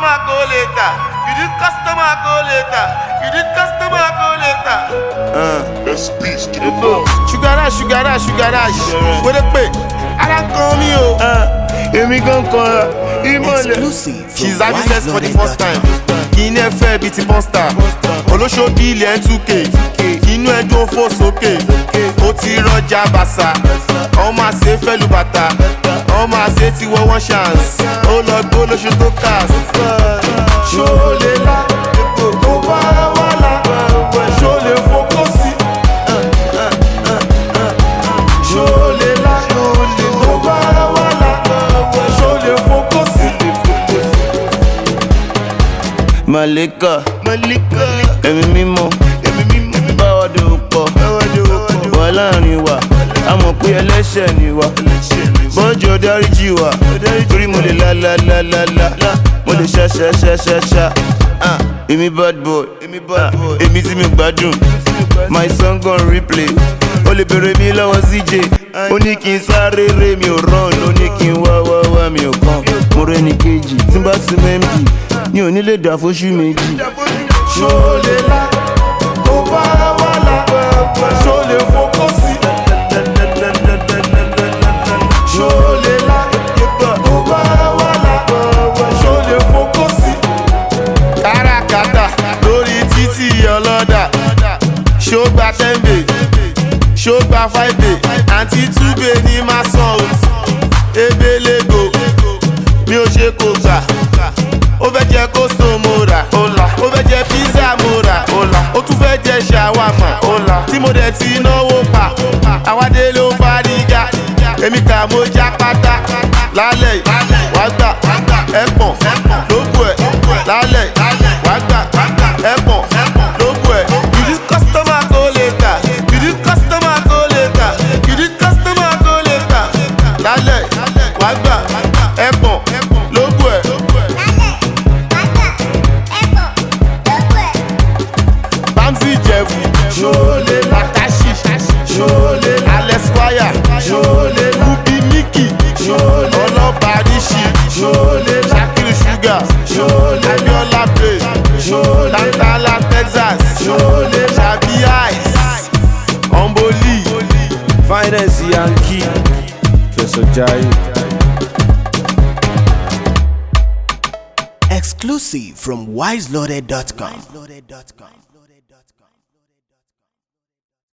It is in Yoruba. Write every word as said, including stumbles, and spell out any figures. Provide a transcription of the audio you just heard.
customer go later. You did customer go later. You did customer go later. Uh, Let's peace to the boss. sugar rush, sugar rush, sugar rush. What a pay. I don't call me, oh. Uh, Emi gon kon imole. She's having sex for the first time. Kini e fe bi ti monster. Olosho bill e two K. Inú ẹ dún fò sókè. Ó ti rọjà bàṣà. Ọmọ àṣẹ fẹ́ lu bàtà. Ọmọ àṣẹ ti wọ one chance. Ó lọ gbó lóṣù tó cast. Ṣó lè la epo tó bá wà lá. Ṣó lè fokó sí. Ṣó lè la tó bá wà lá. Ṣó lè fokó sí. Malika, Malika, ẹ̀mí mímọ́, ẹ̀mí mímọ́, báwa dòwò pọ̀, báwa dòwò pọ̀, wà láàrin wa, a mọ̀ pé ẹlẹ́ṣẹ̀ ni wa, bọ́jọ́ dáríjì wa, torí mo lè la la la la la, mo lè ṣá ṣá ṣá ṣá ṣá, èmi bad boy, èmi tí mi gbádùn, my song gon replay, ó lè bèrè mi lọ́wọ́ Z J, ó ní kí n sáré ré mi ò run, ó ní kí n wá wá wá mi ò kàn, mo rẹ́ ní kejì, tí n bá ti mẹ́ M D. Ní òní lè dà fóṣù méjì. Ṣó lè la tó bá wà lá. Ṣó lè fokó sí. Ṣó lè la tó bá wà lá. Ṣó lè fokó sí. Káràkátà lórí títì ọlọ́dà. Ṣó gba ten bay, ṣó gba five bay. Àǹtí two bay ní máa san o. Ebelego mi ò ṣe kò gbà. Ó fẹ́ jẹ kóstó mo rà, ó fẹ́ jẹ pizza mo rà, ó tún fẹ́ jẹ ṣàwámà, tí mo dẹ̀ ti náwó pa, àwádé ló fárígá, èmi kà mo já pátá, lálẹ́ yìí, wá gbà, ẹ̀pọ̀n, lóko ẹ̀, lálẹ́ yìí, wá gbà, ẹ̀pọ̀n, lóko ẹ̀. You did customer go later, you did customer go later, you did customer go later, lálẹ́ yìí, wá gbà, ẹ̀pọ̀n, lóko ẹ̀. Bamsi Jevu, Ṣólé Latashi, Ṣólé Alex Wire, Ṣólé Ruby Mickey, Ṣólé Ọlọ́bàdìṣì, Ṣólé Shakiru Sugar, Ṣólé Abiola Praise, Ṣólé Tantala Texas, Ṣólé Shabi Ice, Omboli, Finance Yankee, Professor Jai. Exclusive from wise loaded dot com.